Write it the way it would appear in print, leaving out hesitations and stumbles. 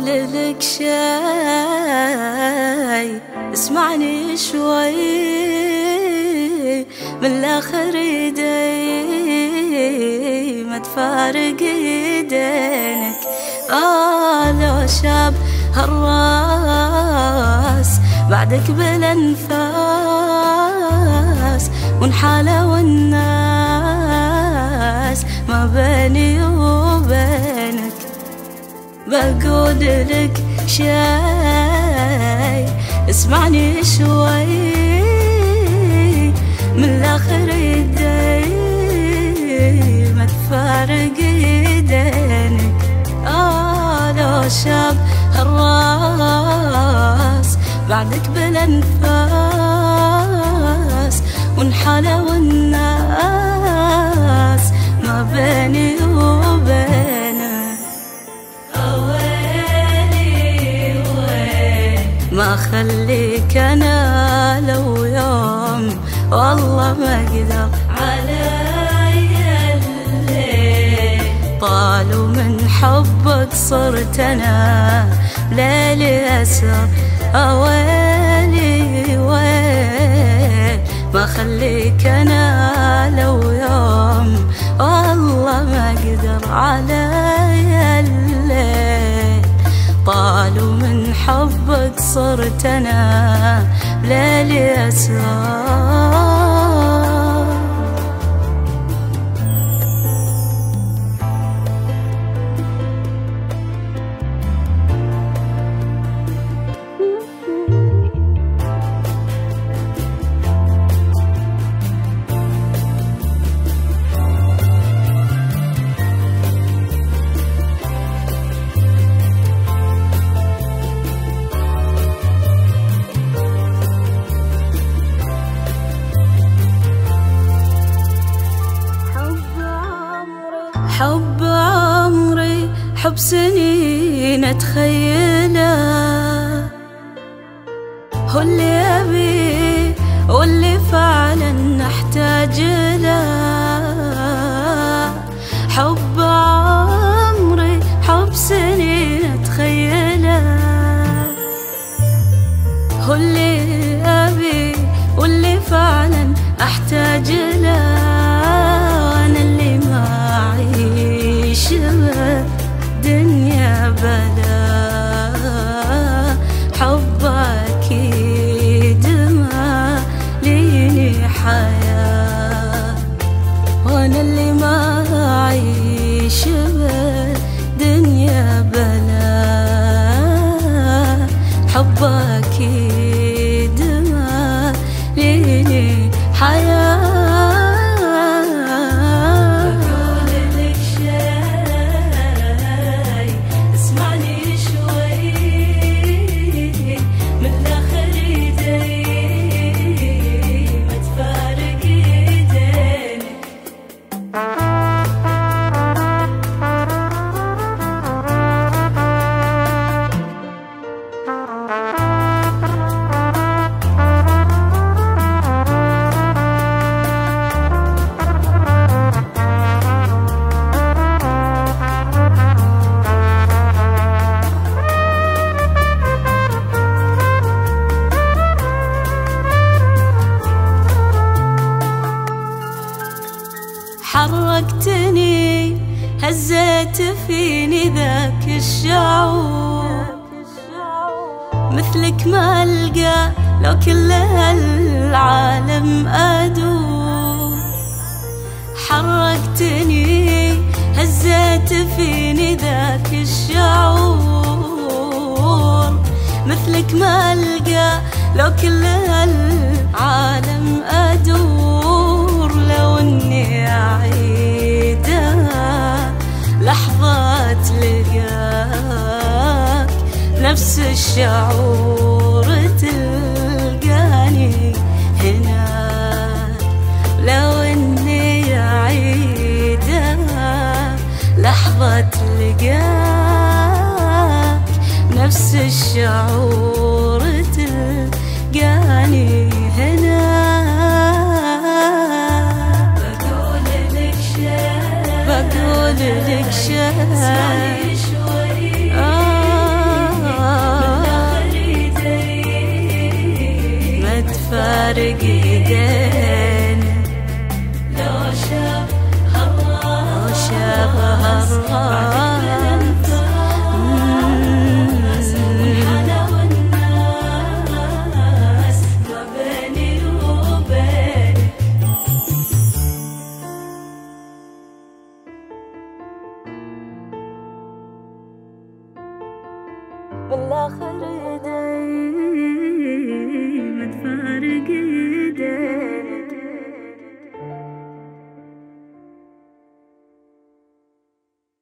لك شي، اسمعني شوي من الآخر ايدي ما تفارق ايدينك. لو شاب هالراس بعدك بالانفاس، ونحالة والناس ما بيني وبينك. بقول لك شي، اسمعني شوي من الآخر ايدي ما تفارق ايدينك. لو شاب هالراس بعدك بالانفاس، ونحالة والناس ما بيني وبينك. ما خليك انا لو يوم والله ما اقدر علي الليل، طالوا من حبك صرت انا ليلي اسر. ويلي ويل ما خليك انا لو يوم والله ما اقدر علي الليل، طالوا من حبك صرت انا ليلي اسرار. حب عمري حب سنين اتخيله، هو اللي ابي واللي فعلا احتاج له. حب عمري حب سنين اتخيله، هو اللي ابي واللي فعلا احتاج له. انا اللي ما أعيش دنيا بلا حبك أكيد ما ليني حياة. وأنا اللي ما أعيش دنيا بلا حبك أكيد ما ليني حياة. حركتني هزيت فيني ذاك الشعور، مثلك ما ألقى لو كل هالعالم أدور. حركتني هزيت فيني ذاك الشعور، مثلك ما ألقى لو كل هالعالم أدور. لو إني أعيدها لحظة لقاك نفس الشعور تلقاني هنا. لو إني أعيدها لحظة لقاك نفس الشعور تلقاني هنا. بقول لك شي، اسمعني شوي نفرق ايدينا لو شافها الراس والنفس والحلا والناس ما بيني وبينك. بالآخر